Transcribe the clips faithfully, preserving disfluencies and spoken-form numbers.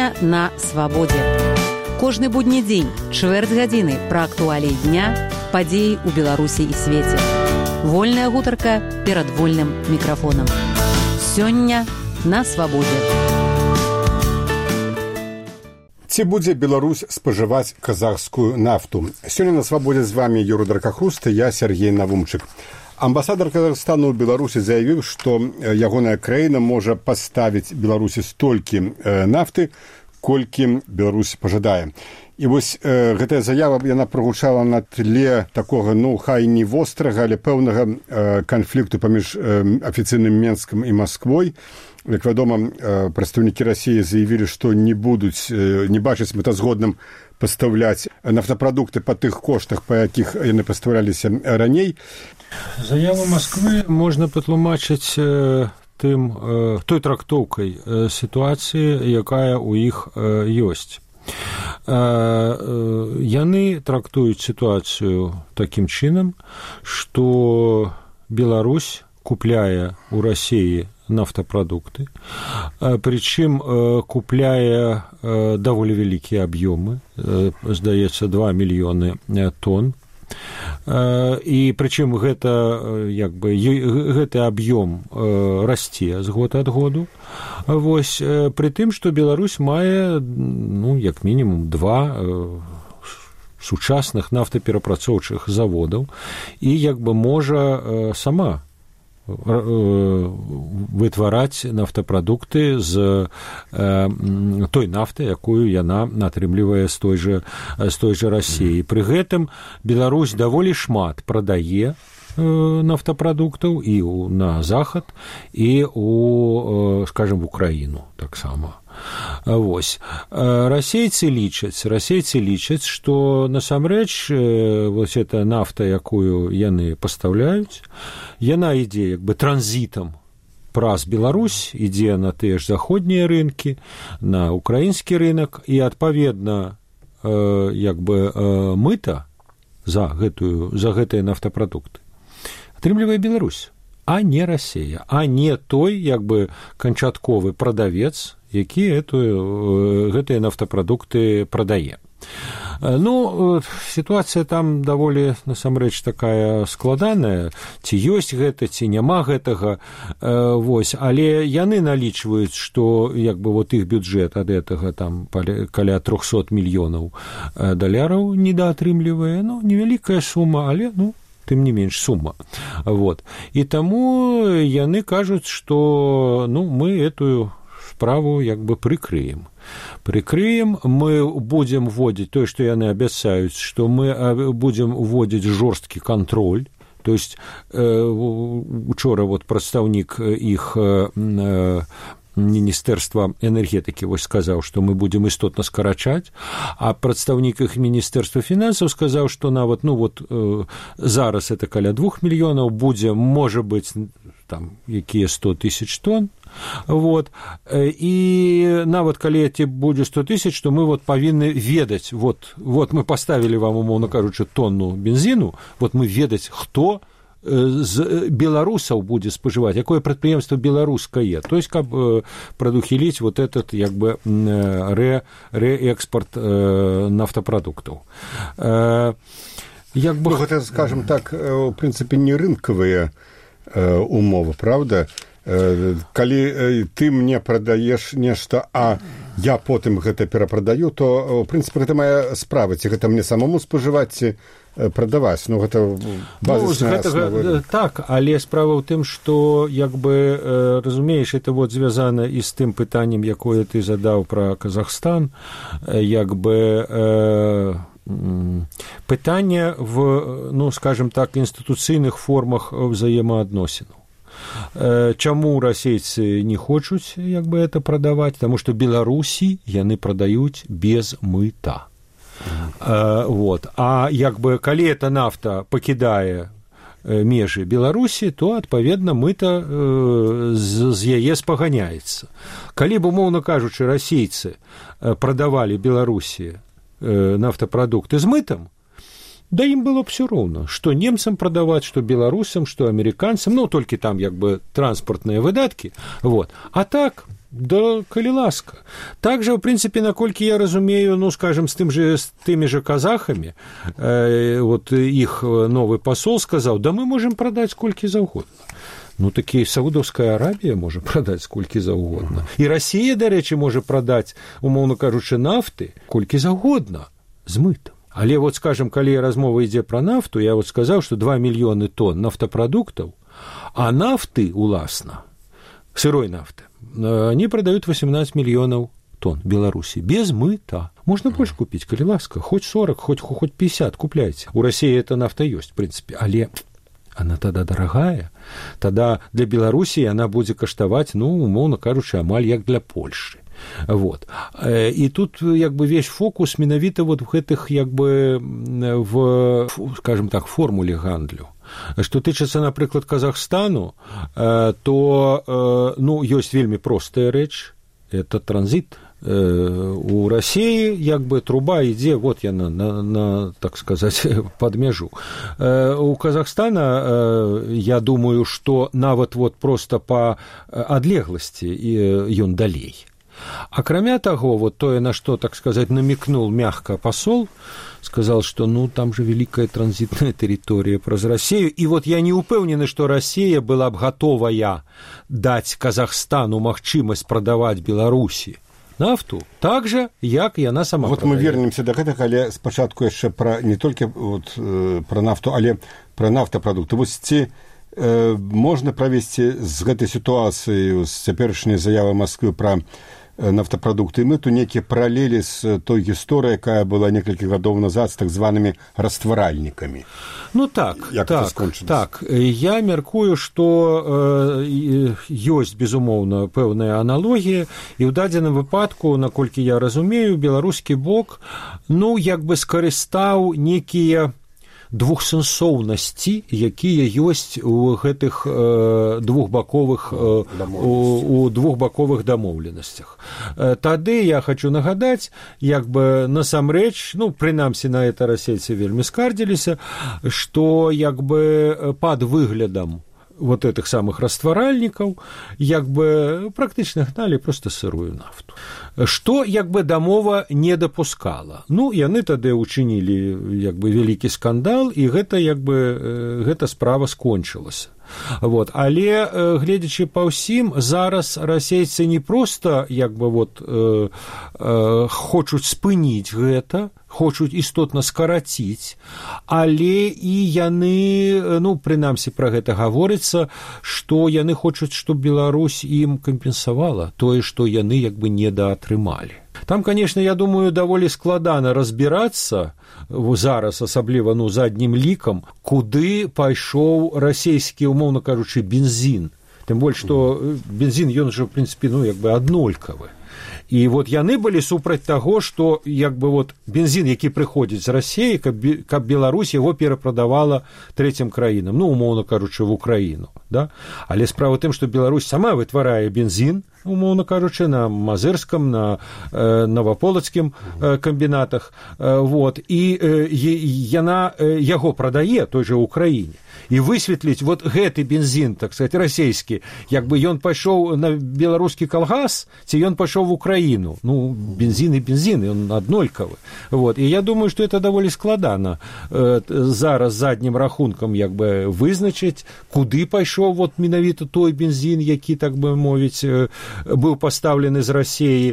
Сёння на свабодзе. Кожны будні дзень, чвэрць гадзіны пра актуаліі дня, падзеі ў Беларусі і свеце. Вольная гутарка перад вольным мікрафонам. Сёння на свабодзе. Ці будзе Беларусь спажываць казахскую нафту? Сёння на свабодзе з вами Юрий Дракахруст, я Сергей Навумчык. Амбасадар Казахстану ў Беларусі заявіў, што ягоная краіна можа паставіць Беларусі столькі нафты, колькі Беларусь пажадае. І вось э, гэтая заява яна прагучала на тле такога, ну, хай не вострага, але пэўнага э, канфлікту паміж э, афіцыйным Менскам і Масквой. Як вядома, э, прадстаўнікі Расіі заявілі, што не будуць, э, не бачаць мэтазгодным пастаўляць нафтапрадукты па тых коштах, па якіх яны пастаўляліся раней. Заяву Масквы можна патлумачыць э, тым, э, той трактоўкай э, сітуацыі, якая ў іх э, ёсць. Э, э, яны трактуюць сітуацыю такім чынам, што Беларусь купляе ў Расіі нафтапрадукты, э, прычым э, купляе э, даволі вялікія аб'ёмы, э, здаецца, два мільёны тонн. І прычым гэта, як бы, гэты аб'ём расце з год ад году. Вось, пры тым, што Беларусь мае, ну, як мінімум два сучасных нафтаперапрацоўчых заводаў і, як бы, можа сама вытвараць нафтапрадукты з э, той нафты, якую яна атрымлівае з той жа, з той жа Расіі. Пры гэтым Беларусь даволі шмат прадае э, нафтапрадуктаў і ў, на захад, і ў, э, скажем, в Украіну таксама. Вось. Расейцы лічаць, расейцы лічаць, што насамрэч вось эта нафта, якую яны пастаўляюць, яна ідзе як бы транзітам праз Беларусь, ідзе на тыя ж заходнія рынкі, на украінскі рынак, і адпаведна як бы мыта за гэтую, за гэтыя нафтапрадукты атрымлівае Беларусь, а не Расія, а не той як бы канчатковы прадавец, які эту, гэтыя нафтапрадукты прадае. Ну, сітуацыя там даволі, насамрэч, такая складаная, ці ёсць гэта, ці няма гэтага, вось, але яны налічваюць, што, як бы, вот іх бюджэт ад гэтага там каля трохсот мільёнаў даляраў недаатрымлівае, ну, невялікая сума, але, ну, тым не менш сума. Вот. І таму яны кажуць, што, ну, мы эту справу як бы прыкрыем. Прыкрыем, мы будзем вводзіць тое, што яны абяцаюць, што мы будзем вводзіць жорсткі кантроль. То есть э, учора вот прадстаўнік іх э, Міністэрства энергетыкі вось сказаў, што мы будзем істотна скарачаць, а прадстаўнік іх Міністэрства фінансаў сказаў, што нават, ну вот э, зараз это каля двух мільёнаў будзе, можа быць, там якія сто тысяч тонн. Вот. І нават калі ці будзе сто тысяч, то мы вот павінны ведаць, вот, вот мы паставілі вам, умоўна кажучы, тонну бензіну, вот мы ведаць, хто з беларусаў будзе спажываць, якое прадпрыемства беларускае, то есть каб прадухіліць вот этот як бы рэ, рээкспорт нафтапрадуктаў. Як бы... Ну, гэта, скажем так, у прынцыпе, не рынкавыя умовы, правда? Калі ты мне прадаеш нешта, а я потым гэта перапрадаю, то, в прынцыпе, гэта моя справа, ці гэта мне самому спажываць, ці прадаваць, ну, гэта базісная ну, аснова. Так, але справа ў тым, што, як бы, разумееш, это вот звязана і з тым пытаннем, якое ты задаў пра Казахстан, як бы, пытанне в, ну, скажем так, інстытуцыйных формах взаемаадносінаў. Чаму расейцы не хочуць як бы это прадаваць? Таму што Беларусі яны прадаюць без мыта. Mm-hmm. Вот. А як бы калі эта нафта пакідае межы Беларусі, то адпаведна мыта з, з яе спаганяецца. Калі б, умоўна кажучы, расейцы прадавалі Беларусі нафтапрадукты з мытам, да ім было б все роўна, што немцам прадаваць, што беларусам, што амерыканцам, ну, толькі там як бы транспартныя выдаткі, вот. А так, да, калі ласка. Также, в прынцыпе, наколькі я разумею, ну, скажем, з тым же, з тымі же казахамі, э, вот іх новы пасол сказаў, да мы можем прадаць колькі заўгодна. Ну, такі Саудаўская Арабія можа прадаць колькі заўгодна. І Расія, дарэчы, можа прадаць, умоўна кажучы, нафты колькі заўгодна з мытам. Але вот, скажем, калі размова ідзе пра нафту, я вот сказаў, што два мільёны тонн нафтапрадуктаў, а нафты, уласна, сырой нафты, они продают восемнадцать мільёнаў тонн Беларусі без мыта. Можно больше купить, калі ласка, хоть сорок, хоть, хоть пятьдесят купляйте. У России эта нафта есть, в принципе, але она тогда дорогая. Тогда для Беларусі она будзе каштаваць, ну, умоўна кажучы, амаль як для Польши. Вот. И тут як бы весь фокус менавіта вот в гэтых як бы в, скажем так, формуле гандлю. Што тычыцца, напрыклад, Казахстану, то, ну, ёсць вельмі простая рэч, это транзит. У России як бы труба ідзе, вот яна, на, на, так сказать, под мяжу. У Казахстана, я думаю, што нават вот просто по адлегласці ён далей. Акрамя таго, вот тое, на што, так сказать, намекнул мягко посол, сказал, что, ну, там же великая транзитная территория праз Россию, и вот я не упэўнены, что Россия была б готовая дать Казахстану магчымасць прадаваць Беларусі нафту так же, як яна сама вот прадае. Мы вернемся до гэтага, але спачатку яшчэ пра не толькі вот, э, пра нафту, але пра нафтапрадукты. Вось ці э, можна правесці з гэтай сітуацыі, з цяперашняй заявы Масквы пра нафтапрадукты, мы тут некія паралелі з той гісторыяй, якая была некалькі гадоў назад з так званымі растваральнікамі. Ну так, як так, так. Я мяркую, што э, ёсць, безумоўна, пэўная аналогія, і ў дадзеным выпадку, наколькі я разумею, беларускі бок, ну, як бы скарыстаў некія двухсэнсоўнасці, якія ёсць у гэтых э, двухбаковых э, у, у двухбаковых дамоўленасцях. Э, тады я хочу нагадаць, як бы насамрэч, ну, прынамсі на это расейцы вельмі скардзіліся, што як бы пад выглядам вот этих самых растваральнікаў як бы практычна гналі просто сырую нафту. Што як бы дамова не дапускала. Ну, яны тады учынілі як бы вялікі скандал, і гэта як бы гэта справа скончылася. Вот. Але, гледзячы па ўсім, зараз расейцы не проста як бы вот э, э, хочуць спыніць гэта, хочуць істотна скараціць, але і яны, ну, прынамсі пра гэта гаворыцца, што яны хочуць, щоб Беларусь ім кампенсавала тое, што яны як бы недаатрымалі. Там, конечно, я думаю, даволі складана разбірацца зараз, асабліва, ну, заднім лікам, куды пайшоў расійскі, умоўна кажучы, бензін. Тым больш, што бензін, ён жа, в прынцыпе, ну, як бы аднолькавы. І вот яны былі супраць таго, што як бы вот бензін, які прыходзіць з Расіі, каб, каб Беларусь яго перапрадавала трэцім краінам, ну, умоўна кажучы, в Украіну. Да? Але справа тым, што Беларусь сама вытварае бензін, умоўна кажучы, на Мазырском, на э, Новополацкім э, камбінатах, э, вот, і э, яна э, яго прадае той жа Украіне. І высветліць вот гэты бензін, так сказать, расійскі, як бы ён пайшоў на беларускі калгас, ці ён пайшоў в Украіну. Ну, бензін і бензін, ён аднолькавы. Вот. І я думаю, што это даволі складана э, зараз заднім рахункам як бы вызначыць, куды пайшоў вот менавіта той бензін, які, так бы мовіць, э, быў пастаўлены з Расіі.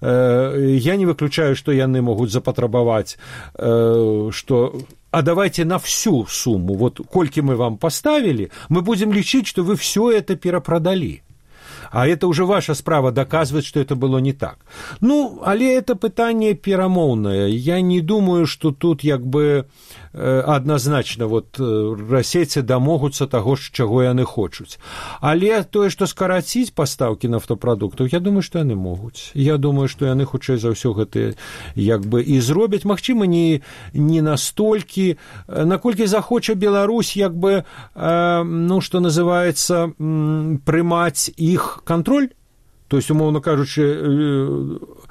Э, я не выключаю, што яны могуць запатрабаваць, э, што а давайте на всю сумму, вот кольки мы вам поставили, мы будем лечить, что вы все это перепродали. А это уже ваша справа доказывать, что это было не так. Ну, але это пытанне перамоўнае. Я не думаю, что тут як бы э, адназначна вот э, расейцы дамогуцца таго, чаго яны хочуць. Але тое, што скараціць пастаўкі нафтапрадуктаў, я думаю, што яны могуць. Я думаю, што яны хутчэй за ўсё гэта як бы і зробяць. Магчыма, не, не настолькі, наколькі захоча Беларусь як бы, э, ну, што называецца, м, прымаць іх контроль, то есть, умоўно кажучы,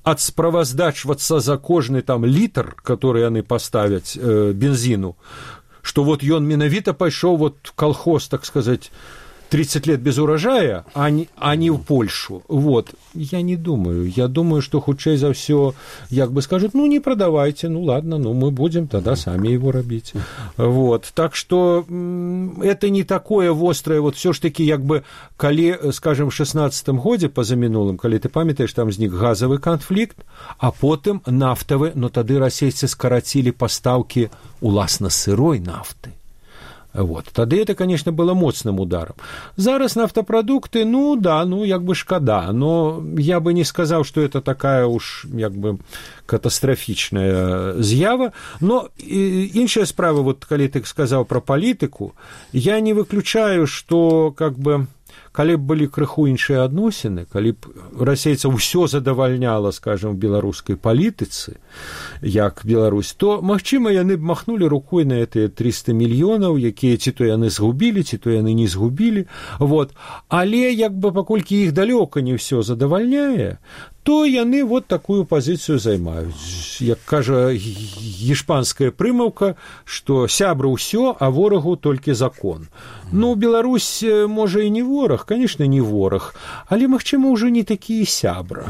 адсправаздачвацца за кожны там літр, который яны паставяць э, бензіну, што вот ён менавіта пайшоў вот колхоз, так сказать, тридцать лет без урожая, а не, а не в Польшу. Вот. Я не думаю. Я думаю, что хутчэй за все, як бы скажут, ну, не продавайте, ну, ладно, ну, мы будем тогда сами его робить. Вот. Так что это не такое вострое, вот все ж таки, як бы, калі, скажем, в шестнадцатым годзе, позамінулым, калі ты памятаеш, там знік газовый конфликт, а потым нафтавы, но тады расейцы скарацілі пастаўкі уласна сырой нафты. Вот. Тогда это, конечно, было моцным ударом. Зараз нафтопродукты, ну, да, ну, як бы шкада, но я бы не сказал, что это такая уж, як бы, катастрофичная з'ява. Но іншая справа, вот, калі ты сказал про политику, я не выключаю, что, как бы, калі б былі крыху іншыя адносіны, калі б расейцаў усё задавальняла, скажем, в беларускай палітыцы, як Беларусь, то, магчыма, яны б махнулі рукой на гэтыя триста мільёнаў, якія ці то яны згубілі, ці то яны не згубілі. Вот. Але, як бы, паколькі іх далёка не ўсё задавальняе, то яны вот такую пазіцыю займаюць. Як кажа іспанская прымаўка, што сябра ўсё, а ворагу толькі закон. Ну, Беларусь, можа, і не вораг, конечно, не вораг, але, магчыма, ўжо не такі сябра.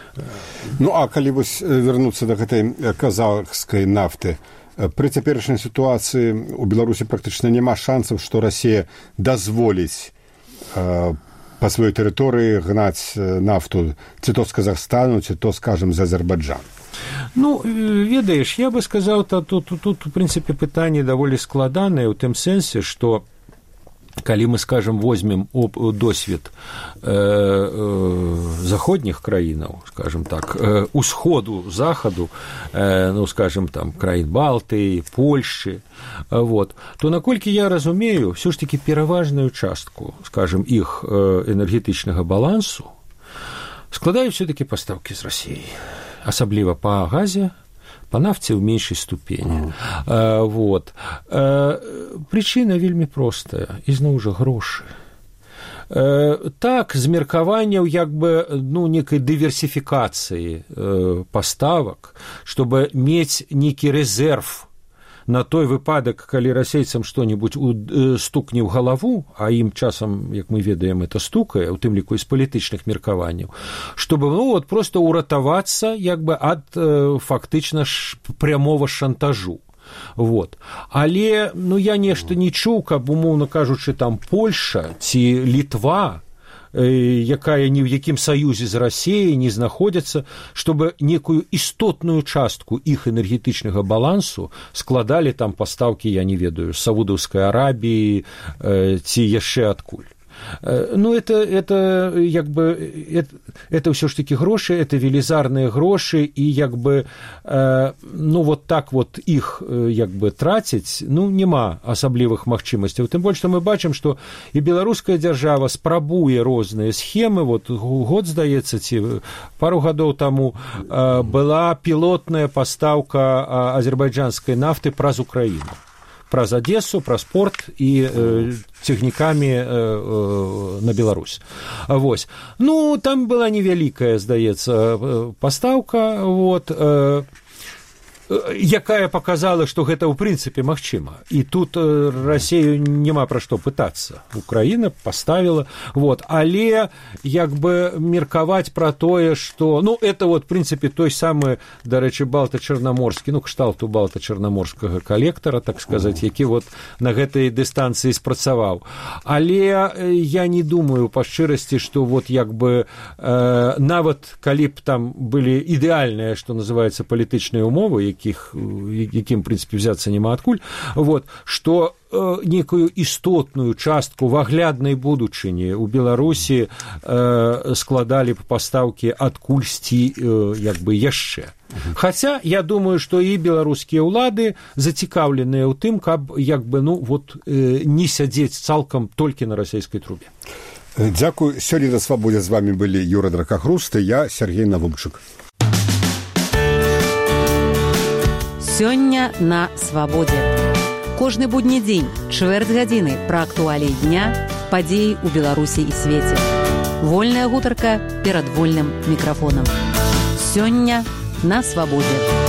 Ну, а калі вось вярнуцца да гэтай казахскай нафты, пры цяперашняй сітуацыі у Беларусі практычна няма шансаў, што Расія дазволіць э, па сваёй тэрыторыі гнаць нафту ці то з Казахстану, ці то, скажем, з Азербайджану. Ну, ведаеш, я бы сказаў, тут, тут, тут, у прынцыпе, пытанне даволі складанае ў тым сэнсе, што калі мы, скажем, возьмем досвед э, э, заходніх краінаў, скажем так, э, усходу, захаду, э, ну, скажем, там, краін Балтыі, Польшчы, э, вот, то, наколькі я разумею, все ж таки пераважную частку, скажем, іх э, энергетычнага балансу складаюць все-таки пастаўкі з Расіі, асабліва па газе, по нафте в меньшей ступені. Mm. А, вот. А, причина вельмі простая, ізноў жа грошы. А, так, з меркаванняў як бы, ну, некай дыверсіфікацыі э, паставак, чтобы мець некі рэзерв на той выпадак, калі расейцам што-небудзь стукне ў галаву, а ім часам, як мы ведаем, это стукае, у тым ліку з палітычных меркаванняў, чтобы, ну, вот, просто уратавацца, як бы, ад э, фактычна ш, прямого шантажу. Вот. Але, ну, я нешта не чуў, каб, умоўна кажучы, там Польша ці Літва, якая ні ў якім саюзе з Расіяй не знаходзяцца, чтобы некую істотную частку іх энергетычнага балансу складалі там пастаўкі, я не ведаю, з Саудаўскай Арабіі э, ці яшчэ адкуль. Ну, это, это, як бы, это, это все ж таки гроши, это велизарные гроши, и, як бы, э, ну, вот так вот их, як бы, тратить, ну, нема асаблівых магчымасцяў. Тым больш, што мы бачым, што і беларуская дзяржава спрабуе розныя схемы. Вот год, здаецца, ці пару гадоў таму э, была пілотная пастаўка азербайджанскай нафты праз Украіну. Праз Одессу, праз порт і э, цягнікамі э, э, на Беларусь. Вось. Ну, там была невялікая, здаецца, пастаўка, вот, э, якая показала, што гэта ў прынцыпе магчыма. І тут э, Расею няма пра што пытацца. Украіна паставіла, вот, але як бы меркаваць пра тое, што, ну, это вот, в прынцыпе, той самы, дарэчы, балта-чарнаморскі, ну, кшталту балта-чарнаморскага калектара, так сказаць, які вот на гэтай дыстанцыі спрацаваў. Але я не думаю па шчырасці, што вот як бы э, нават калі б там былі ідэальныя, што называецца, палітычныя умовы, якіх, якім, в прынцыпе, взяцца няма адкуль, вот, што э, некую істотную частку в агляднай будучыні ў Беларусі э, складалі б пастаўкі адкульсьці э, як бы яшчэ. Хаця, я думаю, што і беларускія ўлады зацікаўленыя ў тым, каб як бы, ну, вот, э, не сядзець цалкам толькі на расійскай трубе. Дзякую. Сёння на Свабодзе з вамі былі Юра Дракахруст і я, Сергей Навумчык. Сёння на Свабодзе. Кожны будні дзень, чвэрць гадзіны пра актуаліі дня, падзеі ў Беларусі і свеце. Вольная гутарка перад вольным мікрафонам. Сёння на свабодзе.